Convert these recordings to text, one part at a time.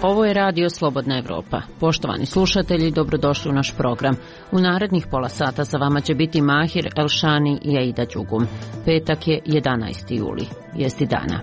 Ovo je Radio Slobodna Evropa. Poštovani slušatelji, dobrodošli u naš program. U narednih pola sata sa vama će biti Mahir Elšani i Aida Đugum. Petak je 11. juli. Vijesti dana.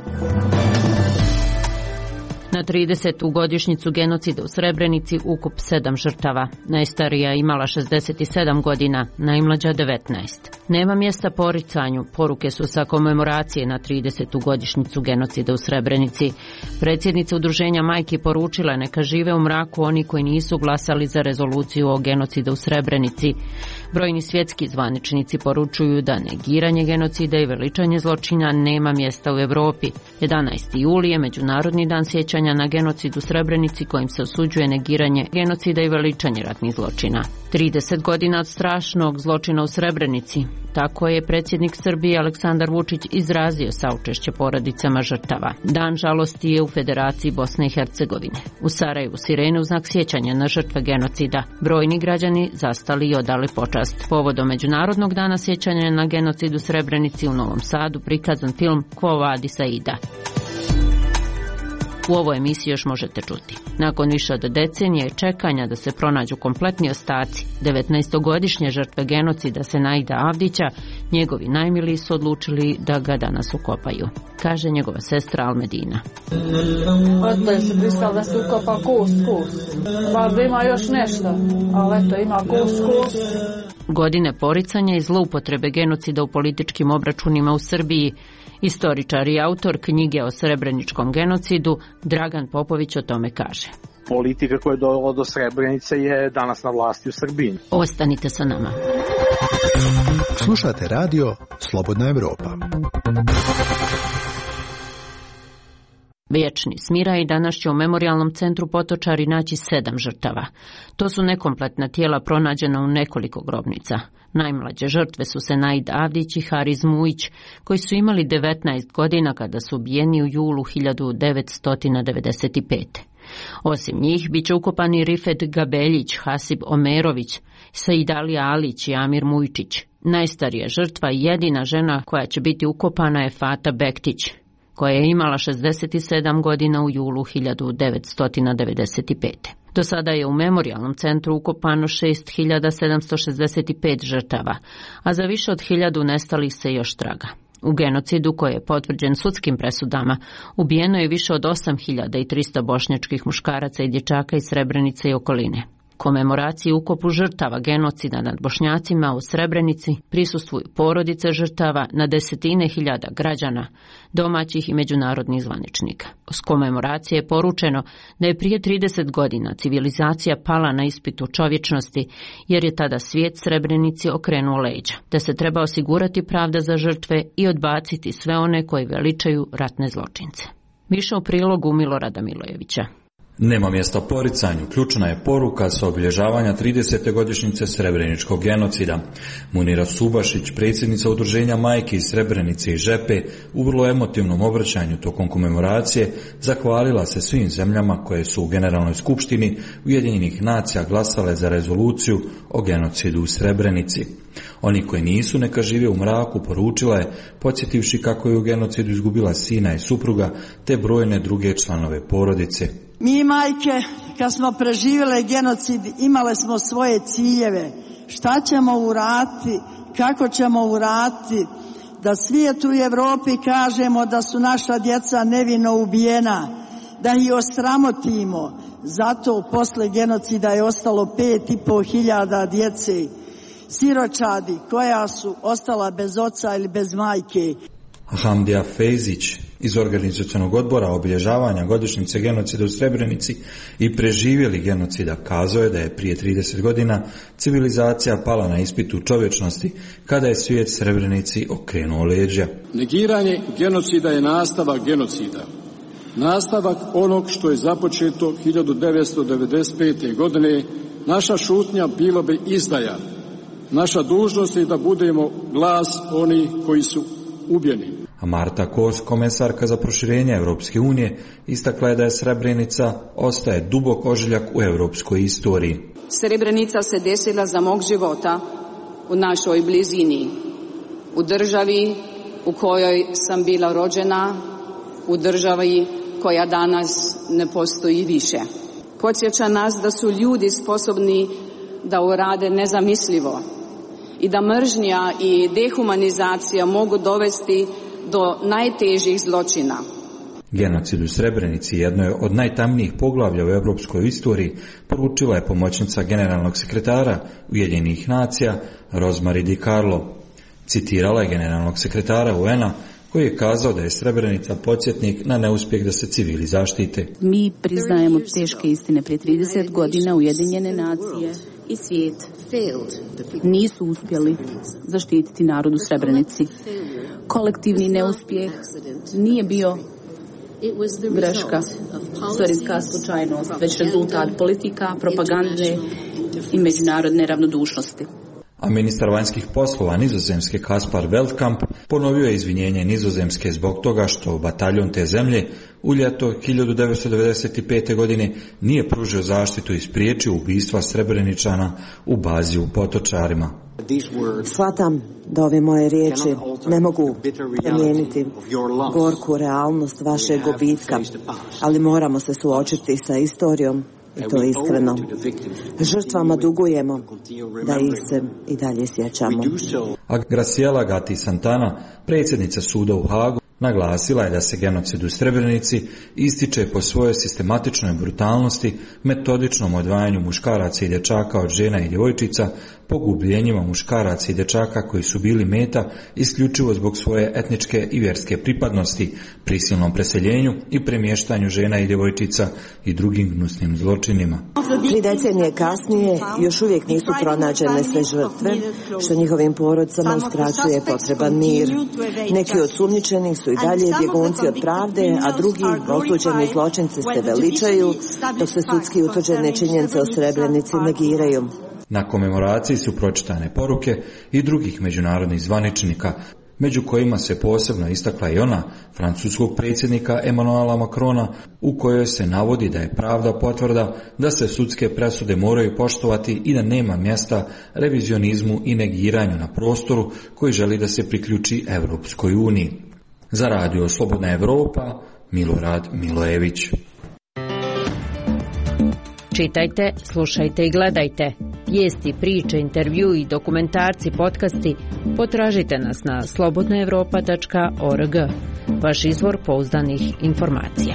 Na 30. godišnjicu genocida u Srebrenici ukup 7 žrtava. Najstarija imala 67 godina, najmlađa 19. Nema mjesta poricanju, poruke su sa komemoracije na 30. godišnjicu genocida u Srebrenici. Predsjednica udruženja majki poručila neka žive u mraku oni koji nisu glasali za rezoluciju o genocidu u Srebrenici. Brojni svjetski zvaničnici poručuju da negiranje genocida i veličanje zločina nema mjesta u Europi. 11. juli je Međunarodni dan sjećanja na genocid u Srebrenici kojim se osuđuje negiranje genocida i veličanje ratnih zločina. 30 godina od strašnog zločina u Srebrenici. Tako je predsjednik Srbije Aleksandar Vučić izrazio saučešće porodicama žrtava. Dan žalosti je u Federaciji Bosne i Hercegovine. U Sarajevu sirene u znak sjećanja na žrtve genocida. Brojni građani zastali i odali počast. Povodom Međunarodnog dana sjećanja na genocid u Srebrenici u Novom Sadu prikazan film Quo Vadis Aida. U ovoj emisiji još možete čuti. Nakon više od decenije čekanja da se pronađu kompletni ostaci 19-godišnje žrtve genocida Senaida Avdića, njegovi najmiliji su odlučili da ga danas ukopaju, kaže njegova sestra Almedina. Otac se pristao da se ukopa kust. Pa ima još nešto, ali eto ima kust. Godine poricanja i zloupotrebe genocida u političkim obračunima u Srbiji. Istoričar i autor knjige o srebreničkom genocidu Dragan Popović o tome kaže. Politika koja je dovela do Srebrenice je danas na vlasti u Srbiji. Ostanite sa nama. Slušate radio Slobodna Evropa. Vječni smiraj danas će u Memorijalnom centru Potočari naći 7 žrtava. To su nekompletna tijela pronađena u nekoliko grobnica. Najmlađe žrtve su Senaid Avdić i Hariz Mujić, koji su imali 19 godina kada su ubijeni u julu 1995. Osim njih, bit će ukopani Rifet Gabeljić, Hasib Omerović, Saidalija Alić i Amir Mujčić. Najstarija žrtva i jedina žena koja će biti ukopana je Fata Bektić, koja je imala 67 godina u julu 1995. Do sada je u Memorijalnom centru ukopano 6765 žrtava, a za više od 1000 nestalih se još traga. U genocidu, koji je potvrđen sudskim presudama, ubijeno je više od 8300 bošnjačkih muškaraca i dječaka iz Srebrenice i okoline. Komemoraciji ukopu žrtava genocida nad Bošnjacima u Srebrenici prisustvuju porodice žrtava, na desetine hiljada građana, domaćih i međunarodnih zvaničnika. S komemoracije je poručeno da je prije 30 godina civilizacija pala na ispitu čovječnosti, jer je tada svijet Srebrenici okrenuo leđa, da se treba osigurati pravda za žrtve i odbaciti sve one koji veličaju ratne zločince. Više u prilogu Milorada Milojevića. Nema mjesta poricanju, ključna je poruka sa obilježavanja 30. godišnjice Srebreničkog genocida. Munira Subašić, predsjednica udruženja majki iz Srebrenice i Žepe, u vrlo emotivnom obraćanju tokom komemoracije zahvalila se svim zemljama koje su u Generalnoj skupštini Ujedinjenih nacija glasale za rezoluciju o genocidu u Srebrenici. Oni koji nisu neka žive u mraku, poručila je, podsjetivši kako je u genocidu izgubila sina i supruga te brojne druge članove porodice. Mi majke, kad smo preživjele genocid, imale smo svoje ciljeve. Šta ćemo uraditi, kako ćemo uraditi, da svijetu i Europi kažemo da su naša djeca nevino ubijena, da ih osramotimo. Zato posle genocida je ostalo 5500 djece, siročadi koja su ostala bez oca ili bez majke. Hamdija Fejzić iz organizacionog odbora obilježavanja godišnjice genocida u Srebrenici i preživjeli genocida kazao je da je prije 30 godina civilizacija pala na ispitu čovječnosti kada je svijet Srebrenici okrenuo leđa. Negiranje genocida je nastavak genocida. Nastavak onog što je započeto 1995. godine. Naša šutnja bilo bi izdaja. Naša dužnost je da budemo glas onih koji su ubijeni. A Marta Kos, komesarka za proširenje Europske unije, istakla je da je Srebrenica ostaje dubok ožiljak u europskoj istoriji. Srebrenica se desila za mog života u našoj blizini, u državi u kojoj sam bila rođena, u državi koja danas ne postoji više. Podsjeća nas da su ljudi sposobni da urade nezamislivo i da mržnja i dehumanizacija mogu dovesti do najtežih zločina. Genocid u Srebrenici jedno je od najtamnijih poglavlja u europskoj istoriji, poručila je pomoćnica generalnog sekretara Ujedinjenih nacija Rosemary DiCarlo. Citirala je generalnog sekretara UN-a koji je kazao da je Srebrenica podsjetnik na neuspjeh da se civili zaštite. Mi priznajemo teške istine. Prije 30 godina Ujedinjene nacije i svijet nisu uspjeli zaštititi narod u Srebrenici. Kolektivni neuspjeh nije bio greška, istorijska slučajnost, već rezultat politika, propagande i međunarodne ravnodušnosti. A ministar vanjskih poslova Nizozemske Kaspar Veldkamp ponovio je izvinjenje Nizozemske zbog toga što bataljon te zemlje u ljeto 1995. godine nije pružio zaštitu i spriječio ubistva Srebreničana u bazi u Potočarima. Shvatam da ove moje riječi ne mogu promijeniti gorku realnost vašeg gubitka, ali moramo se suočiti sa istorijom i to iskreno. Žrtvama dugujemo da ih se i dalje sjećamo. A Graciela Gatti Santana, predsjednica suda u Hagu, naglasila je da se genocid u Srebrenici ističe po svojoj sistematičnoj brutalnosti, metodičnom odvajanju muškaraca i dječaka od žena i djevojčica, pogubljenjima muškaraca i dječaka koji su bili meta isključivo zbog svoje etničke i vjerske pripadnosti, prisilnom preseljenju i premještanju žena i djevojčica i drugim gnusnim zločinima. 3 decenije kasnije još uvijek nisu pronađene sve žrtve, što njihovim porodicama uskraćuje potreban mir. Neki od sumnjičenih su i dalje bjegunci od pravde, a drugi osuđeni zločinci se veličaju, dok se sudski utvrđene činjenice o Srebrenici negiraju. Na komemoraciji su pročitane poruke i drugih međunarodnih zvaničnika, među kojima se posebno istakla i ona francuskog predsjednika Emmanuela Macrona, u kojoj se navodi da je pravda potvrda da se sudske presude moraju poštovati i da nema mjesta revizionizmu i negiranju na prostoru koji želi da se priključi Europskoj uniji. Za radio Slobodna Evropa, Milorad Milojević. Čitajte, slušajte i gledajte. Vijesti, priče, intervju i dokumentarci, podcasti potražite nas na slobodnaevropa.org. Vaš izvor pouzdanih informacija.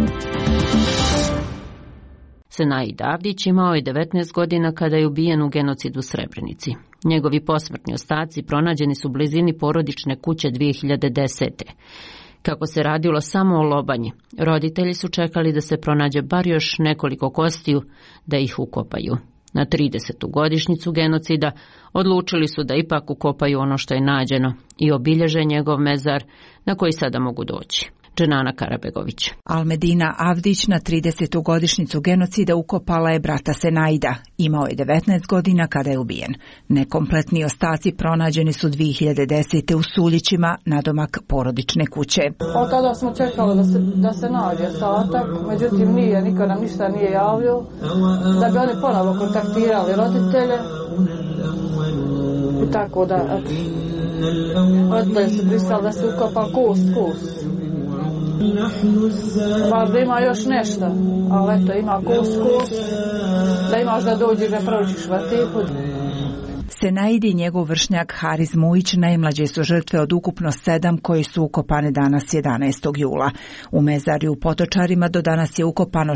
Senaid Avdić imao je 19 godina kada je ubijen u genocidu u Srebrenici. Njegovi posmrtni ostaci pronađeni su u blizini porodične kuće 2010. Kako se radilo samo o lobanji, roditelji su čekali da se pronađe bar još nekoliko kostiju da ih ukopaju. Na 30. godišnjicu genocida odlučili su da ipak ukopaju ono što je nađeno i obilježe njegov mezar na koji sada mogu doći. Dženana Karabegović. Almedina Avdić na 30. godišnjicu genocida ukopala je brata Senaida. Imao je 19 godina kada je ubijen. Nekompletni ostaci pronađeni su 2010. u Suljićima nadomak porodične kuće. Od tada smo čekali da se nađe ostatak, međutim niko nam ništa nije javio, da bi oni ponovo kontaktirali roditelje. I tako da roditelji su pristali da se ukopa kost. Možda ima još nešto, ali eto ima kost, da imaš da dođeš da proučiš vatiku. Senaid i njegov vršnjak Haris Mujić najmlađe su žrtve od ukupno 7 koji su ukopane danas 11. jula. U mezarju u Potočarima do danas je ukopano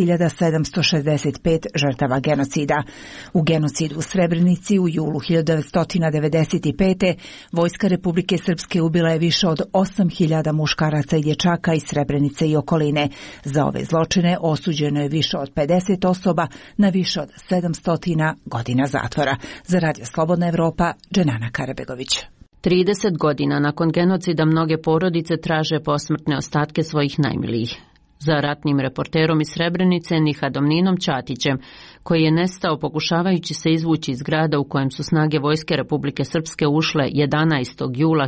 6765 žrtava genocida. U genocidu u Srebrenici u julu 1995. Vojska Republike Srpske ubila je više od 8000 muškaraca i dječaka iz Srebrenice i okoline. Za ove zločine osuđeno je više od 50 osoba na više od 700 godina zatvora. Za radio Slobodna Evropa, Dženana Karabegović. 30 godina nakon genocida mnoge porodice traže posmrtne ostatke svojih najmilijih. Za ratnim reporterom iz Srebrenice Nihadom Ninom Ćatićem, koji je nestao pokušavajući se izvući iz grada u kojem su snage Vojske Republike Srpske ušle 11. jula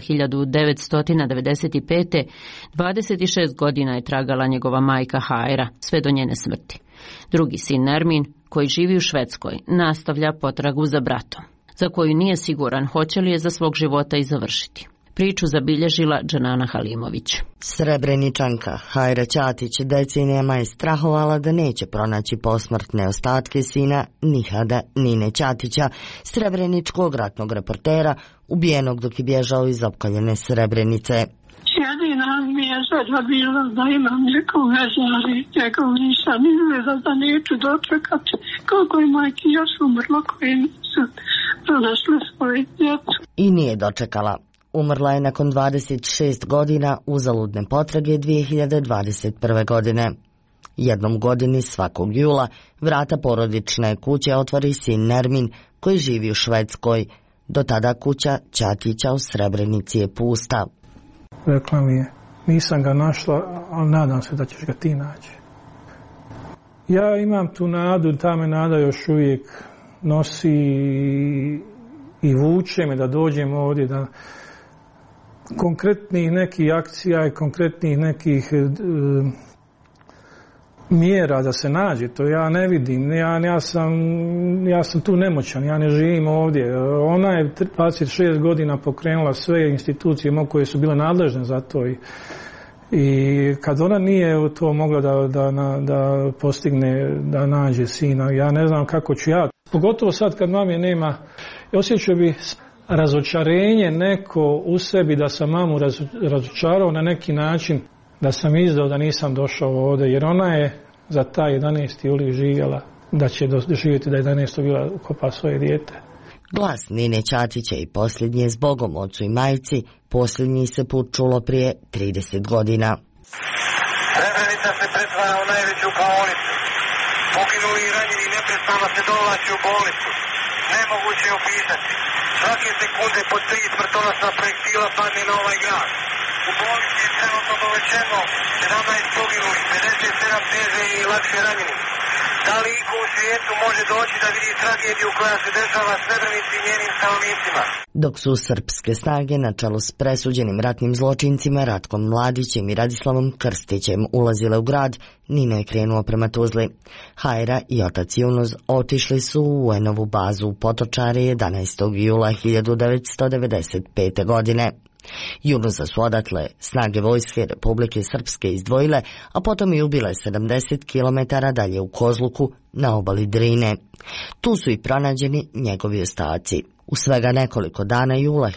1995. 26 godina je tragala njegova majka Hajra, sve do njene smrti. Drugi sin Nermin, koji živi u Švedskoj, nastavlja potragu za bratom, za koju nije siguran hoće li je za svog života i završiti. Priču zabilježila Dženana Halimović. Srebreničanka Hajra Ćatić decenijama je strahovala da neće pronaći posmrtne ostatke sina Nihada Nine Ćatića, srebreničkog ratnog reportera, ubijenog dok je bježao iz opkoljene Srebrenice. Jedina mi je želja bila da imam nekog veze, ali njegov nisam izgleda da neću dočekati. Koliko je majki još umrlo koji nisu pronašli svoje djecu. I nije dočekala. Umrla je nakon 26 godina uzaludne potrage 2021. godine. Jednom godini svakog jula vrata porodične kuće otvori sin Nermin koji živi u Švedskoj. Do tada kuća Ćatića u Srebrenici je pusta. Rekla mi je, nisam ga našla, ali nadam se da ćeš ga ti naći. Ja imam tu nadu, ta me nada još uvijek nosi i vuče me da dođem ovdje, da konkretnih nekih akcija i konkretnih nekih mjera da se nađe, to ja ne vidim, ja sam tu nemoćan, ja ne živim ovdje. Ona je 26 godina pokrenula sve institucije koje su bile nadležne za to i kad ona nije to mogla da postigne, da nađe sina, ja ne znam kako ću ja. Pogotovo sad kad mame nema, osjećao bi razočarenje neko u sebi da sam mamu razočarao na neki način, da sam izdao da nisam došao ovdje, jer ona je za taj 11. juli živjela da će doživjeti da 11. bila ukopa svoje dijete. Glas Nine Ćatića i posljednji je zbogom ocu i majci, posljednji se put čulo prije 30 godina. Srebrenica se pretvara u najveću klaonicu. Poginuli i ranjeni neprestano se dovlači u bolnicu. Nemoguće je opisati. Svake sekunde po 3 smrtonosna projektila padne na ovaj grad. U bolnici je trenutno dovećeno 17 poginulih, 57 teže i lakše ranjeni. Da li iko u svijetu može doći da vidi tragediju koja se dešava Srebrenici i njenim stanovnicima? Dok su srpske snage na čelu s presuđenim ratnim zločincima Ratkom Mladićem i Radislavom Krstićem ulazile u grad, Nino je krenuo prema Tuzli. Hajra i otac Junuz otišli su u UN-ovu bazu u Potočare 11. jula 1995. godine. Junuza su odatle snage vojske Republike Srpske izdvojile, a potom i ubile 70 km dalje u Kozluku na obali Drine. Tu su i pronađeni njegovi ostaci. U svega nekoliko dana jula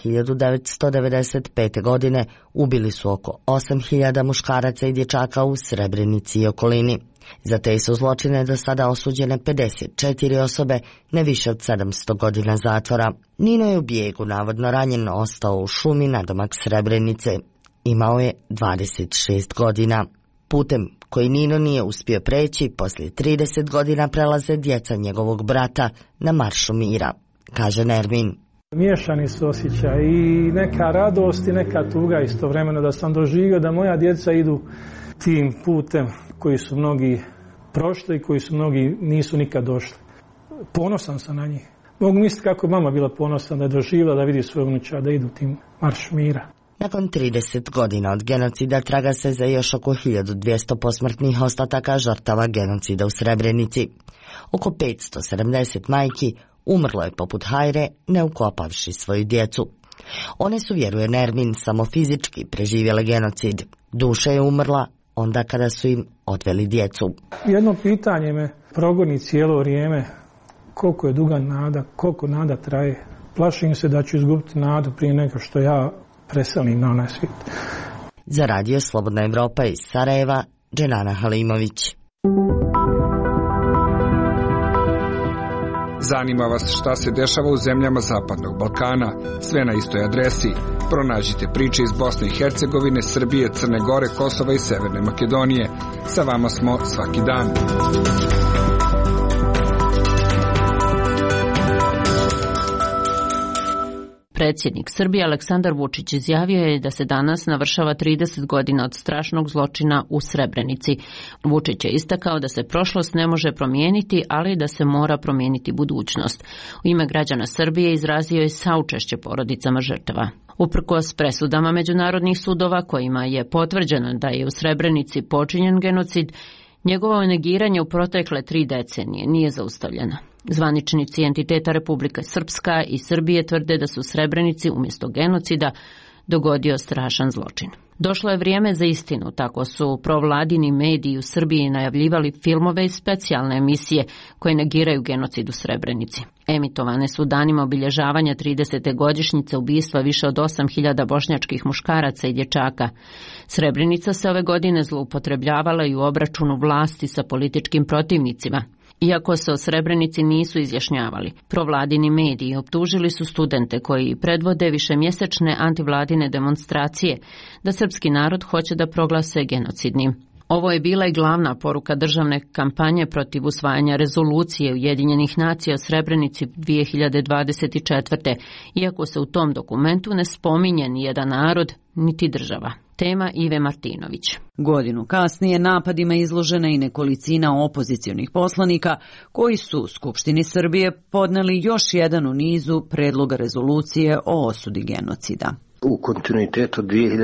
1995. godine ubili su oko 8.000 muškaraca i dječaka u Srebrenici i okolini. Za te su zločine do sada osuđene 54 osobe na više od 700 godina zatvora. Nino je u bijegu navodno ranjen ostao u šumi nadomak Srebrenice. Imao je 26 godina. Putem koji Nino nije uspio preći, poslije 30 godina prelaze djeca njegovog brata na maršu mira, kaže Nermin. Miješani su osjećaj i neka radost i neka tuga istovremeno da sam doživio da moja djeca idu tim putem koji su mnogi prošli i koji su mnogi nisu nikad došli. Ponosan sam na njih. Mogu misliti kako mama bila ponosna da je doživjela da vidi svoje unuča da idu tim marš mira. Nakon 30 godina od genocida traga se za još oko 1200 posmrtnih ostataka žrtava genocida u Srebrenici. Oko 570 majki umrlo je poput Hajre ne ukopavši svoju djecu. One su, vjeruje Nermin, samo fizički preživjele genocid. Duša je umrla onda kada su im odveli djecu. Jedno pitanje me progoni cijelo vrijeme. Koliko je duga nada, koliko nada traje. Plašim se da ću izgubiti nadu prije nego što ja preselim na onaj svijet. Za Radio Slobodna Evropa iz Sarajeva, Dženana Halimović. Zanima vas šta se dešava u zemljama Zapadnog Balkana? Sve na istoj adresi. Pronađite priče iz Bosne i Hercegovine, Srbije, Crne Gore, Kosova i Severne Makedonije. Sa vama smo svaki dan. Predsjednik Srbije Aleksandar Vučić izjavio je da se danas navršava 30 godina od strašnog zločina u Srebrenici. Vučić je istakao da se prošlost ne može promijeniti, ali da se mora promijeniti budućnost. U ime građana Srbije izrazio je saučešće porodicama žrtava. Uprkos presudama međunarodnih sudova kojima je potvrđeno da je u Srebrenici počinjen genocid, njegovo negiranje u protekle 3 decenije nije zaustavljeno. Zvaničnici entiteta Republika Srpska i Srbije tvrde da su u Srebrenici umjesto genocida dogodio strašan zločin. Došlo je vrijeme za istinu, tako su provladini mediji u Srbiji najavljivali filmove i specijalne emisije koje negiraju genocid u Srebrenici. Emitovane su danima obilježavanja 30. godišnjice ubistva više od 8.000 bošnjačkih muškaraca i dječaka. Srebrenica se ove godine zloupotrebljavala i u obračunu vlasti sa političkim protivnicima. Iako se o Srebrenici nisu izjašnjavali, provladini mediji optužili su studente koji predvode višemjesečne antivladine demonstracije da srpski narod hoće da proglase genocidnim. Ovo je bila i glavna poruka državne kampanje protiv usvajanja rezolucije Ujedinjenih nacija o Srebrenici 2024. Iako se u tom dokumentu ne spominje ni jedan narod, niti država. Tema Ive Martinović. Godinu kasnije napadima izložena i nekolicina opozicionih poslanika koji su u Skupštini Srbije podneli još jedan u nizu predloga rezolucije o osudi genocida. U kontinuitetu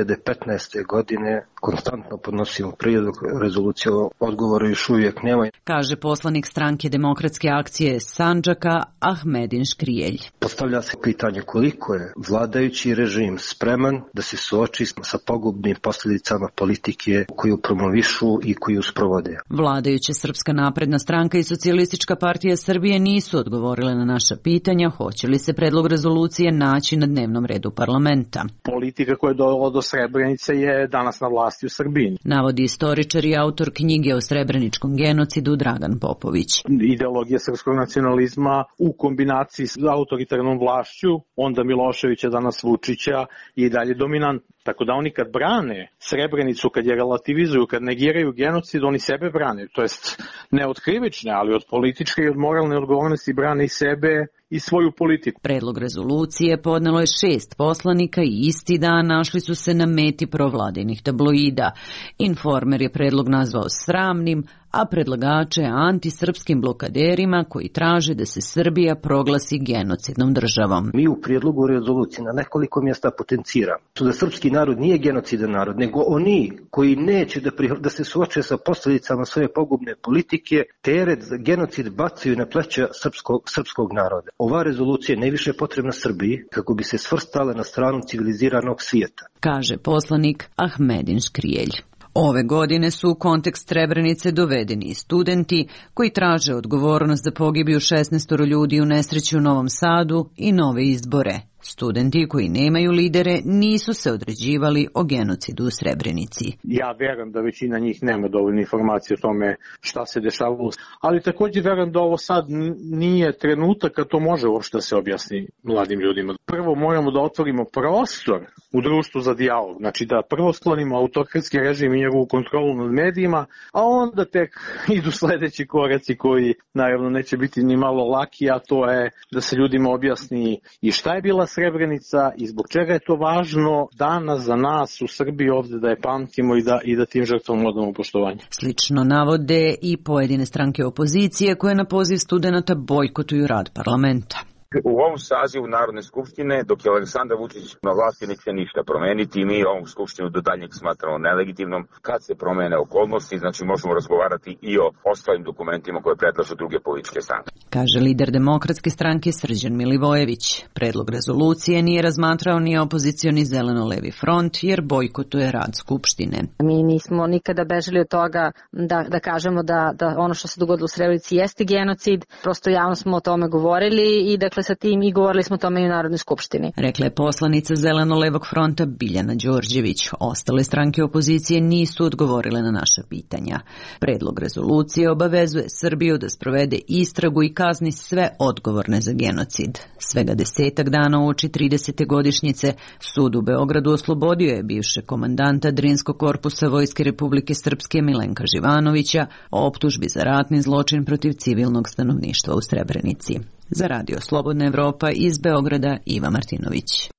2015. godine konstantno podnosimo prijedlog rezolucije o odgovoru, još uvijek nema. Kaže poslanik stranke Demokratske akcije Sandžaka Ahmedin Škrijelj. Postavlja se pitanje koliko je vladajući režim spreman da se suoči sa pogubnim posljedicama politike koju promovišu i koju sprovode. Vladajuća Srpska napredna stranka i Socijalistička partija Srbije nisu odgovorile na naša pitanja hoće li se predlog rezolucije naći na dnevnom redu parlamenta. Politika koja je dovela do Srebrenice je danas na vlasti u Srbiji. Navodi istoričar i autor knjige o srebreničkom genocidu Dragan Popović. Ideologija srpskog nacionalizma u kombinaciji s autoritarnom vlašću, onda Miloševića, danas Vučića, je i dalje dominant. Tako da oni kad brane Srebrenicu, kad je relativizuju, kad negiraju genocid, oni sebe brane. To jest ne od krivične, ali od političke i od moralne odgovornosti brane i sebe i svoju politiku. Predlog rezolucije podnelo je 6 poslanika i isti dan našli su se na meti provladinih tabloida. Informer je predlog nazvao sramnim, a predlagače antisrpskim blokaderima koji traže da se Srbija proglasi genocidnom državom. Mi u prijedlogu rezolucije na nekoliko mjesta potenciramo da srpski narod nije genocidan narod, nego oni koji neće da se suoče sa posljedicama svoje pogubne politike, teret za genocid bacaju na pleća srpskog naroda. Ova rezolucija je najviše potrebna Srbiji kako bi se svrstala na stranu civiliziranog svijeta, kaže poslanik Ahmedin Škrijelj. Ove godine su u kontekst Srebrenice dovedeni i studenti koji traže odgovornost za pogibiju 16 ljudi u nesreći u Novom Sadu i nove izbore. Studenti koji nemaju lidere nisu se određivali o genocidu u Srebrenici. Ja verujem da većina njih nema dovoljno informacije o tome šta se dešavalo, ali također verujem da ovo sad nije trenutak kad to može uopšte da se objasni mladim ljudima. Prvo moramo da otvorimo prostor u društvu za dijalog, znači da prvo sklonimo autokratski režim i njegovu kontrolu nad medijima, a onda tek idu sledeći koraci koji naravno neće biti ni malo laki, a to je da se ljudima objasni i šta je bila Srebrenica i zbog čega je to važno danas za nas u Srbiji ovdje da je pamtimo i da tim žrtvama odamo poštovanje. Slično navode i pojedine stranke opozicije koje na poziv studenata bojkotuju rad parlamenta. U ovom sazivu Narodne skupštine, dok je Aleksandar Vučić na vlasti, neće se ništa promeniti i mi ovom skupštinu do daljnjeg smatramo nelegitimnom. Kad se promene okolnosti, znači možemo razgovarati i o ostalim dokumentima koje predlažu druge političke stranke. Kaže lider Demokratske stranke Srđan Milivojević. Predlog rezolucije nije razmatrao ni opozicioni Zeleno-levi front jer bojkotuje rad skupštine. Mi nismo nikada bežali od toga da kažemo da ono što se dogodilo u Srebrenici jeste genocid. Prosto javno smo o tome govorili i dakle sa tim i govorili smo o tome i u Narodnoj skupštini. Rekla je poslanica Zeleno-levog fronta Biljana Đorđević. Ostale stranke opozicije nisu odgovorile na naša pitanja. Predlog rezolucije obavezuje Srbiju da sprovede istragu i kazni sve odgovorne za genocid. Svega 10 dana uoči 30. godišnjice sud u Beogradu oslobodio je bivšeg komandanta Drinskog korpusa Vojske Republike Srpske Milenka Živanovića o optužbi za ratni zločin protiv civilnog stanovništva u Srebrenici. Za Radio Slobodna Evropa iz Beograda Iva Martinović.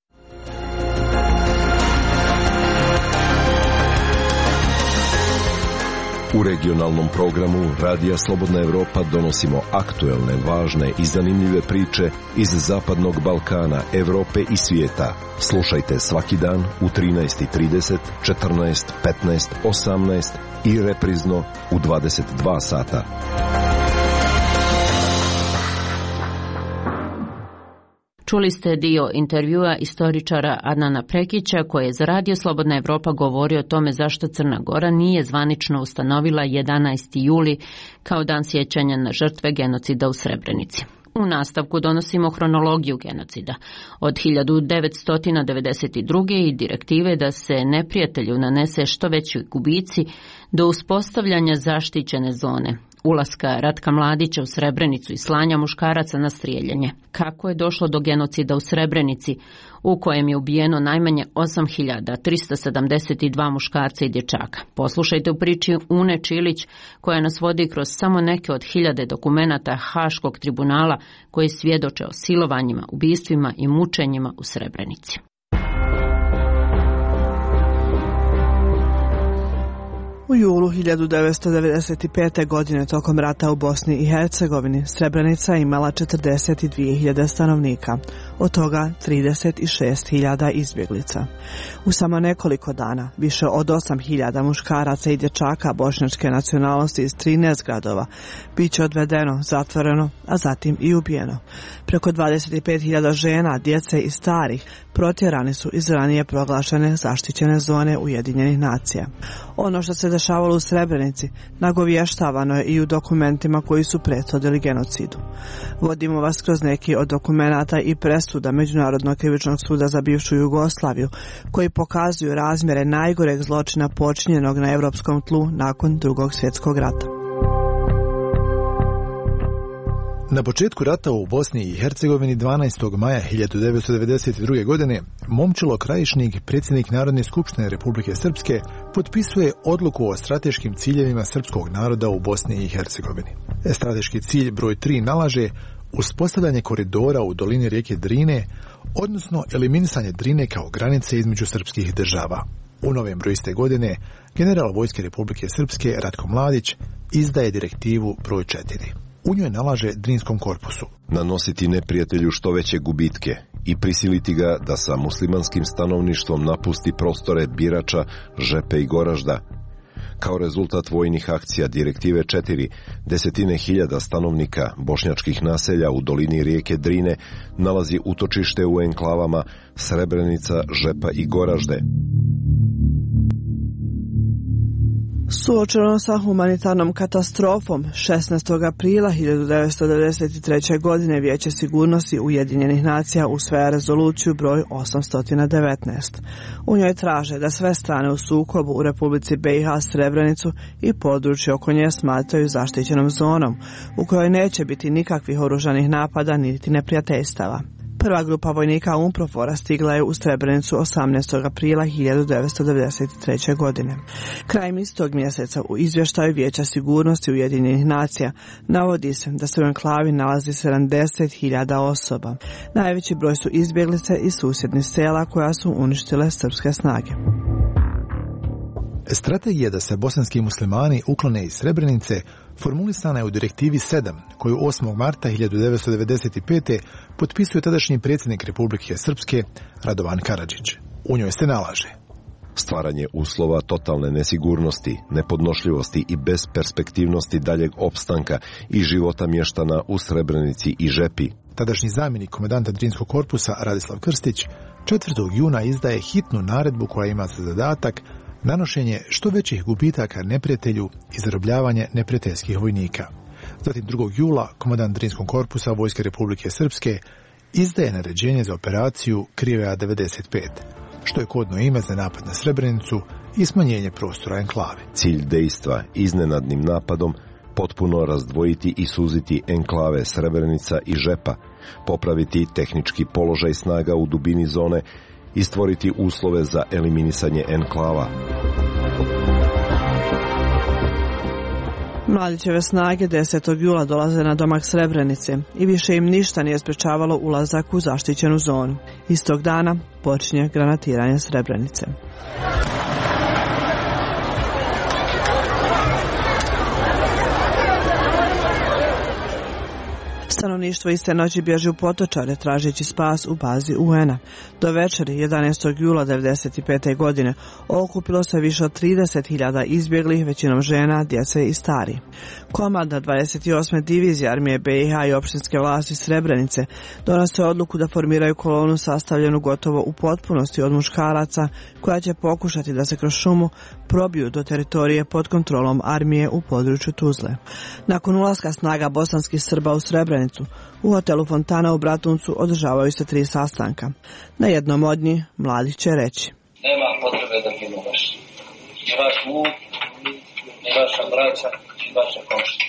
U regionalnom programu Radija Slobodna Evropa donosimo aktuelne, važne i zanimljive priče iz Zapadnog Balkana, Evrope i svijeta. Slušajte svaki dan u 13:30, 14, 15, 18 i reprizno u 22 sata. Čuli ste dio intervjua istoričara Adnana Prekića koji je za Radio Slobodna Evropa govorio o tome zašto Crna Gora nije zvanično ustanovila 11. juli kao dan sjećanja na žrtve genocida u Srebrenici. U nastavku donosimo hronologiju genocida od 1992. i direktive da se neprijatelju nanese što veći gubici do uspostavljanja zaštićene zone, ulaska Ratka Mladića u Srebrenicu i slanja muškaraca na strijeljanje. Kako je došlo do genocida u Srebrenici, u kojem je ubijeno najmanje 8.372 muškarca i dječaka. Poslušajte u priči Une Čilić, koja nas vodi kroz samo neke od 1000 dokumenata Haškog tribunala koji svjedoče o silovanjima, ubistvima i mučenjima u Srebrenici. U julu 1995. godine tokom rata u Bosni i Hercegovini Srebrenica imala 42.000 stanovnika, od toga 36.000 izbjeglica. U samo nekoliko dana više od 8.000 muškaraca i dječaka bošnjačke nacionalnosti iz 13 gradova bit će odvedeno, zatvoreno, a zatim i ubijeno. Preko 25.000 žena, djece i starih protjerani su iz ranije proglašene zaštićene zone Ujedinjenih nacija. Ono što se dešavalo u Srebrenici nagovještavano je i u dokumentima koji su prethodili genocidu. Vodimo vas kroz neki od dokumenata i presuda Međunarodnog krivičnog suda za bivšu Jugoslaviju, koji pokazuju razmjere najgoreg zločina počinjenog na europskom tlu nakon Drugog svjetskog rata. Na početku rata u Bosni i Hercegovini 12. maja 1992. godine Momčilo Krajišnik, predsjednik Narodne skupštine Republike Srpske, potpisuje odluku o strateškim ciljevima srpskog naroda u Bosni i Hercegovini. Strateški cilj broj 3 nalaže uspostavljanje koridora u dolini rijeke Drine, odnosno eliminisanje Drine kao granice između srpskih država. U novembru iste godine general Vojske Republike Srpske Ratko Mladić izdaje direktivu broj 4. U njoj nalaže Drinskom korpusu nanositi neprijatelju što veće gubitke i prisiliti ga da sa muslimanskim stanovništvom napusti prostore Birača, Žepe i Goražda. Kao rezultat vojnih akcija direktive 4, desetine hiljada stanovnika bošnjačkih naselja u dolini rijeke Drine nalazi utočište u enklavama Srebrenica, Žepa i Goražde. Suočeno sa humanitarnom katastrofom, 16. aprila 1993. godine Vijeće sigurnosti Ujedinjenih nacija usvaja rezoluciju broj 819. U njoj traže da sve strane u sukobu u Republici BiH Srebrenicu i područje oko nje smatraju zaštićenom zonom, u kojoj neće biti nikakvih oružanih napada niti neprijateljstava. Prva grupa vojnika UNPROFOR-a stigla je u Srebrenicu 18. aprila 1993. godine. Krajem istog mjeseca u izvještaju Vijeća sigurnosti Ujedinjenih nacija navodi se da se u enklavi nalazi 70.000 osoba. Najveći broj su izbjeglice iz susjednih sela koja su uništile srpske snage. Strategija da se bosanski muslimani uklone iz Srebrenice formulisana je u direktivi 7, koju 8. marta 1995. potpisuje tadašnji predsjednik Republike Srpske Radovan Karadžić. U njoj se nalaže stvaranje uslova totalne nesigurnosti, nepodnošljivosti i besperspektivnosti daljeg opstanka i života mještana u Srebrenici i Žepi. Tadašnji zamjenik komandanta Drinskog korpusa Radislav Krstić 4. juna izdaje hitnu naredbu koja ima za zadatak nanošenje što većih gubitaka neprijatelju i zarobljavanje neprijateljskih vojnika. Zatim 2. jula komandant Drinskog korpusa Vojske Republike Srpske izdaje naređenje za operaciju Krivea 95, što je kodno ime za napad na Srebrenicu i smanjenje prostora enklave. Cilj dejstva iznenadnim napadom potpuno razdvojiti i suziti enklave Srebrenica i Žepa, popraviti tehnički položaj snaga u dubini zone i stvoriti uslove za eliminisanje enklava. Mladićeve snage 10. jula dolaze na domak Srebrenice i više im ništa nije sprečavalo ulazak u zaštićenu zonu. Istog dana počinje granatiranje Srebrenice. Stanovništvo iste noći bježi u Potočare tražeći spas u bazi UN-a. Do večeri 11. jula 1995. godine okupilo se više od 30.000 izbjeglih, većinom žena, djece i stari. Komanda 28. divizije armije BiH i opštinske vlasti Srebrenice donose odluku da formiraju kolonu sastavljenu gotovo u potpunosti od muškaraca koja će pokušati da se kroz šumu probiju do teritorije pod kontrolom armije u području Tuzle. Nakon ulaska snaga bosanskih Srba u Srebrenicu, u hotelu Fontana u Bratuncu održavaju se 3 sastanka. Na jednom od njih Mladić će reći: Nema potrebe da ginu vaš. Ni vaš vuk, ni vaša braća, ni vaše komšije.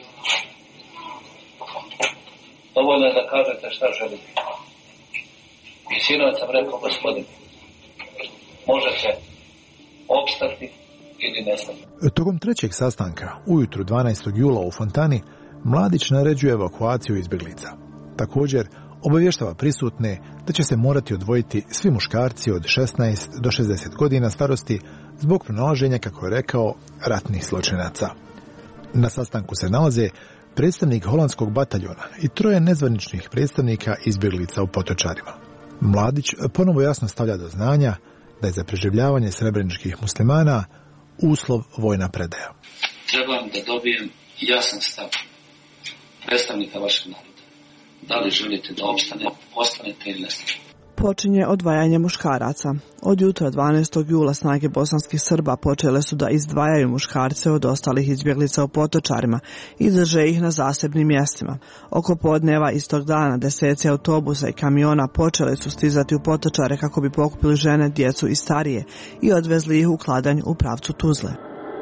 Dovoljno je da kažete šta želite. I sinoć sam rekao, gospodin, možete opstati ili nestati. Tokom trećeg sastanka, ujutru 12. jula u Fontani, Mladić naređuje evakuaciju izbjeglica. Također, obavještava prisutne da će se morati odvojiti svi muškarci od 16 do 60 godina starosti zbog pronalaženja, kako je rekao, ratnih zločinaca. Na sastanku se nalaze predstavnik holandskog bataljona i 3 nezvaničnih predstavnika izbjeglica u Potočarima. Mladić ponovo jasno stavlja do znanja da je za preživljavanje srebreničkih muslimana uslov vojna predaja. Trebam da dobijem jasan stav predstavnika vašeg naroda. Da li želite da ostanete ili nestanete? Počinje odvajanje muškaraca. Od jutra 12. jula snage bosanskih Srba počele su da izdvajaju muškarce od ostalih izbjeglica u Potočarima i drže ih na zasebnim mjestima. Oko podneva istog dana deseci autobusa i kamiona počele su stizati u Potočare kako bi pokupili žene, djecu i starije i odvezli ih u Kladanj u pravcu Tuzle.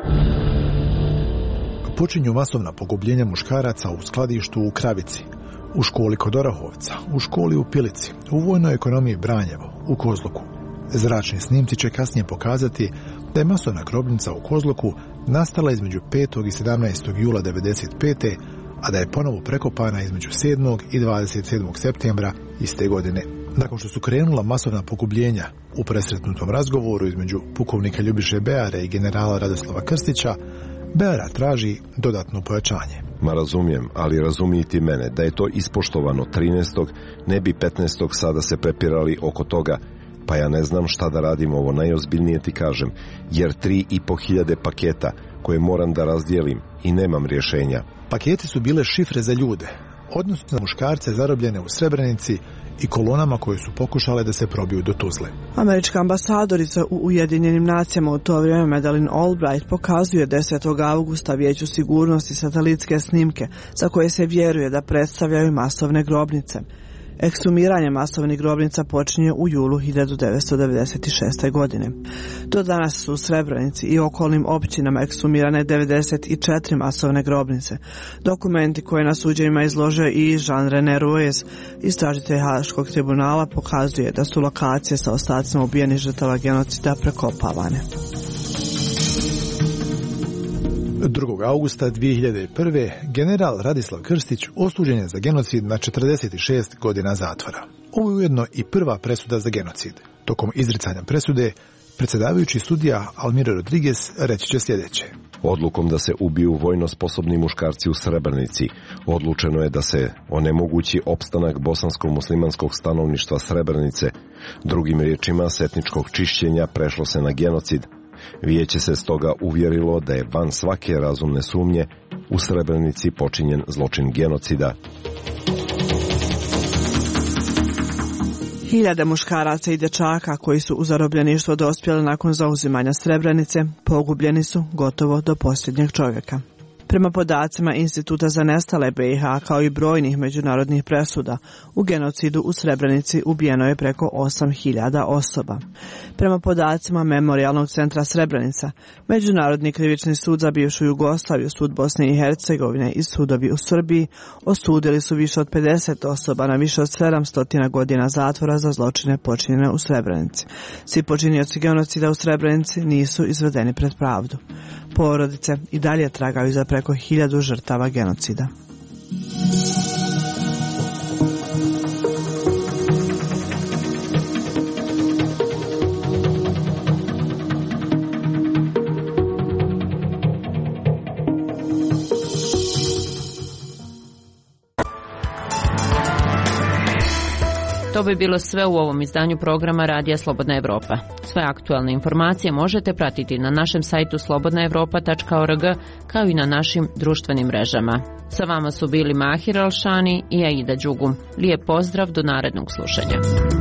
Počinju masovna pogubljenja muškaraca u skladištu u Kravici, u školi kod Orahovca, u školi u Pilici, u vojnoj ekonomiji Branjevo, u Kozluku. Zračni snimci će kasnije pokazati da je masovna grobnica u Kozluku nastala između 5. i 17. jula 1995. a da je ponovo prekopana između 7. i 27. septembra iste godine. Nakon što su krenula masovna pogubljenja u presretnutom razgovoru između pukovnika Ljubiše Beare i generala Radoslava Krstića, Beara traži dodatno pojačanje. Ma razumijem, ali razumijete mene, da je to ispoštovano 13. ne bi 15. sada se prepirali oko toga, pa ja ne znam šta da radim, ovo najozbiljnije ti kažem, jer 3.500 paketa koje moram da razdijelim i nemam rješenja. Paketi su bile šifre za ljude, odnosno za muškarce zarobljene u Srebrenici i kolonama koje su pokušale da se probiju do Tuzle. Američka ambasadorica u Ujedinjenim nacijama u to vrijeme Madeleine Albright pokazuje 10. augusta Vijeću sigurnosti satelitske snimke za koje se vjeruje da predstavljaju masovne grobnice. Eksumiranje masovnih grobnica počinje u julu 1996. godine. Do danas su u Srebrenici i okolnim općinama eksumirane 94 masovne grobnice. Dokumenti koje na suđenjima izložio i Jean-René Ruiz, istražitelj Haškog tribunala, pokazuje da su lokacije sa ostacima ubijenih žrtava genocida prekopavane. 2. augusta 2001. general Radislav Krstić osuđen je za genocid na 46 godina zatvora. Ovo je ujedno i prva presuda za genocid. Tokom izricanja presude, predsjedavajući sudija Almiro Rodriguez reći će sljedeće. Odlukom da se ubiju vojno sposobni muškarci u Srebrenici, odlučeno je da se onemogući opstanak bosansko-muslimanskog stanovništva Srebrenice. Drugim riječima, s etničkog čišćenja prešlo se na genocid. Vijeće se stoga uvjerilo da je van svake razumne sumnje u Srebrenici počinjen zločin genocida. Hiljade muškaraca i dječaka koji su u zarobljeništvo dospjeli nakon zauzimanja Srebrenice pogubljeni su gotovo do posljednjeg čovjeka. Prema podacima Instituta za nestale BiH kao i brojnih međunarodnih presuda, u genocidu u Srebrenici ubijeno je preko 8.000 osoba. Prema podacima Memorijalnog centra Srebrenica, Međunarodni krivični sud za bivšu Jugoslaviju, sud Bosne i Hercegovine i sudovi u Srbiji osudili su više od 50 osoba na više od 700 godina zatvora za zločine počinjene u Srebrenici. Svi počinioci genocida u Srebrenici nisu izvedeni pred pravdu. Porodice i dalje tragaju za preko 1000 žrtava genocida. To bi bilo sve u ovom izdanju programa Radija Slobodna Evropa. Sve aktualne informacije možete pratiti na našem sajtu slobodnaevropa.org kao i na našim društvenim mrežama. Sa vama su bili Mahir Alšani i Aida Đugum. Lijep pozdrav, do narednog slušanja.